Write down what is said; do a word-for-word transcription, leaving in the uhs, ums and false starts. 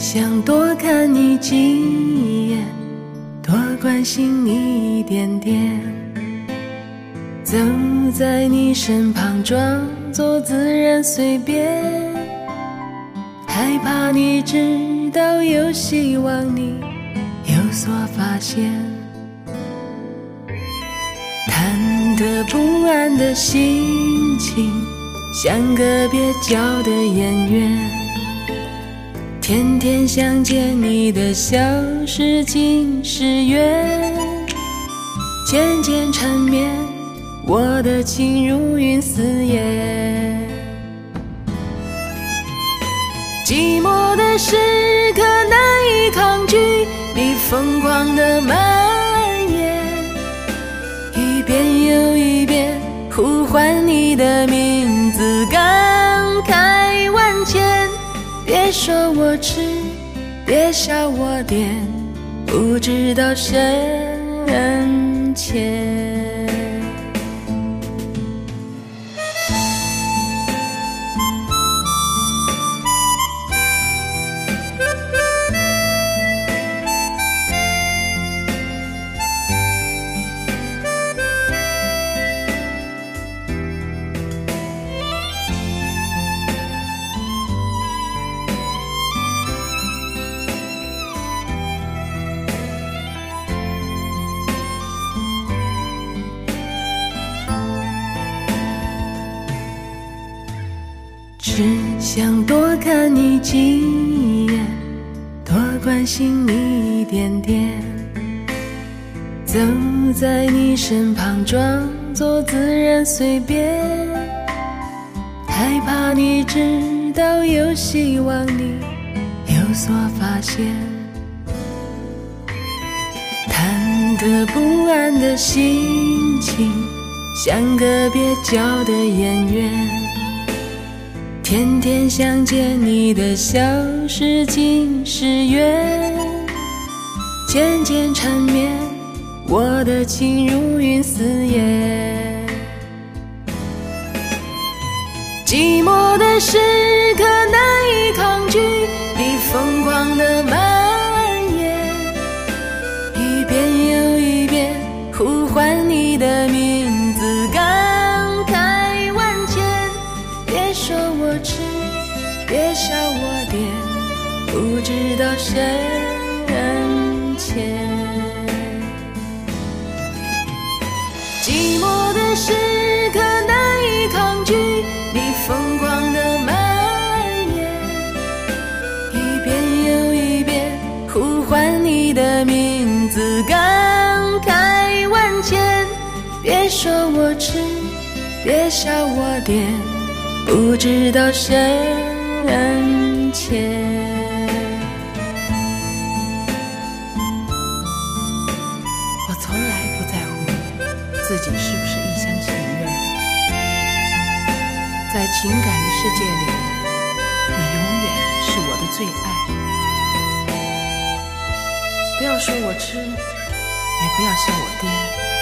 想多看你几眼，多关心你一点点，走在你身旁装作自然随便，害怕你知道有希望你有所发现，忐忑不安的心情像个蹩脚的演员，天天想见你的笑是近是远，渐渐缠绵，我的情如云似烟。寂寞的时刻难以抗拒你疯狂的蔓延，一遍又一遍呼唤你的名字，感慨万千。别说我痴，别笑我癫，不知道深浅。只想多看你几眼，多关心你一点点，走在你身旁装作自然随便，害怕你知道有希望你有所发现，忐忑不安的心情像个蹩脚的演员，天天想见你的笑是近是远，渐渐缠绵，我的情如云似烟。寂寞的时刻难以抗拒你疯狂的蔓延，一遍又一遍呼唤你的名字，感慨万千。别说我痴，别笑我癫，不知道深浅。寂寞的时刻难以抗拒你疯狂的蔓延，一遍又一遍呼唤你的名字，感慨万千。别说我痴，别笑我癫，不知道深浅。 我从来不在乎自己是不是一厢情愿，在情感的世界里，你永远是我的最爱。不要说我痴，也不要笑我癫，